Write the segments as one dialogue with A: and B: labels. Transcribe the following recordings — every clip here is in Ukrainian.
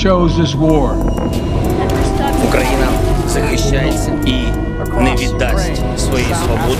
A: chose this war.
B: Україна захищається і не віддасть свої свободи.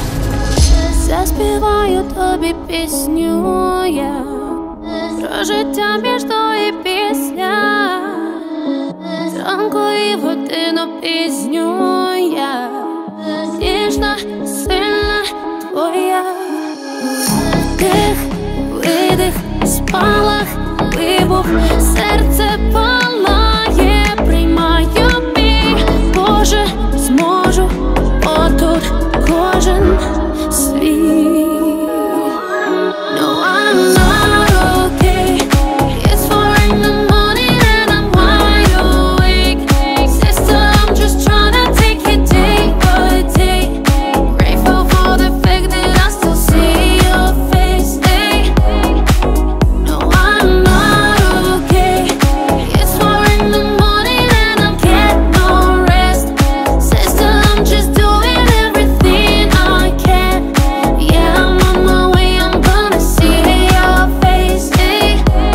C: Заспіваю тобі пісню я про життя між до і після, зранку і в годину пізню я, ніжна, сильна твоя. Вдих, видих, спалах, вибух, серце палає, приймаю бій, Боже, зможу, отут кожен свій. No, I'm not okay. It's 4 in the morning and I'm wide awake. Sister, I'm just trying to take it day by day. Grateful for the fact that I still see your face. Hey. No, I'm not okay. It's 4 in the morning and I'm getting no rest. Sister, I'm just doing everything I can. Yeah, I'm on my way, I'm gonna see your face. Hey.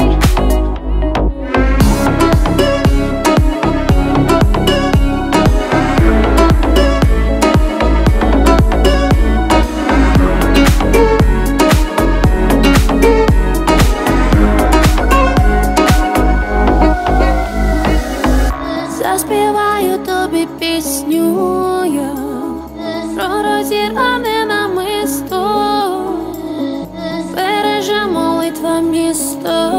C: Заспіваю тобі пісню я про розірване намисто, береже молитва місто,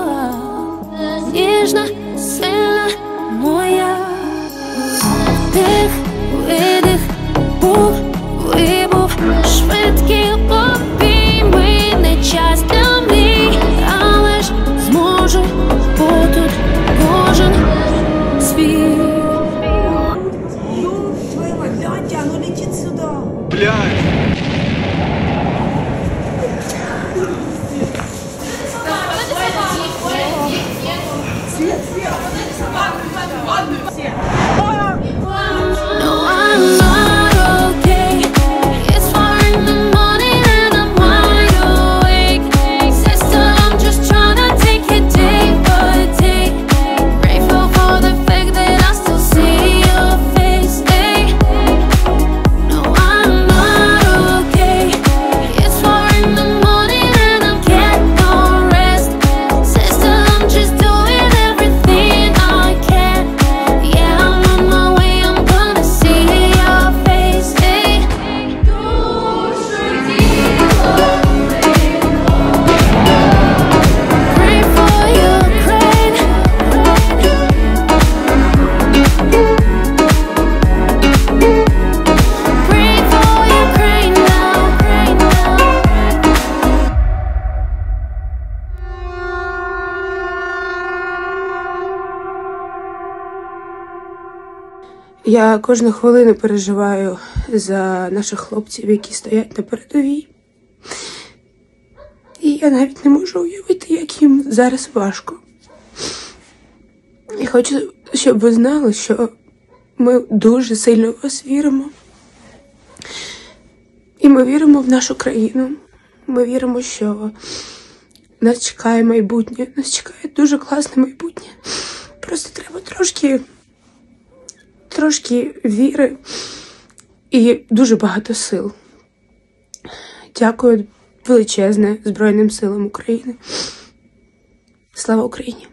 C: ніжна, сильна моя. Вдих, видих, був, вибух, швидкі обійми, не час для мрій, але ж зможу бути кожен свій.
D: Твою мать, гляньте, оно летит сюда.
A: Блядь!
C: No, I'm not okay. It's 4 in the morning and I'm wide awake. Sister, I'm just trying to take it day by day. Grateful for the fact that I still see your face. Hey. No, I'm not okay. It's 4 in the morning and I'm getting no rest. Sister, I'm just doing everything I can. Yeah, I'm on my way, I'm gonna see your face. Hey. Pray for Ukraine. Pray for Ukraine now.
E: Я кожну хвилину переживаю за наших хлопців, які стоять на передовій. І я навіть не можу уявити, як їм зараз важко. І хочу, щоб ви знали, що ми дуже сильно в вас віримо. І ми віримо в нашу країну. Ми віримо, що нас чекає майбутнє. Нас чекає дуже класне майбутнє. Просто треба трошки віри і дуже багато сил. Дякую величезне Збройним силам України. Слава Україні!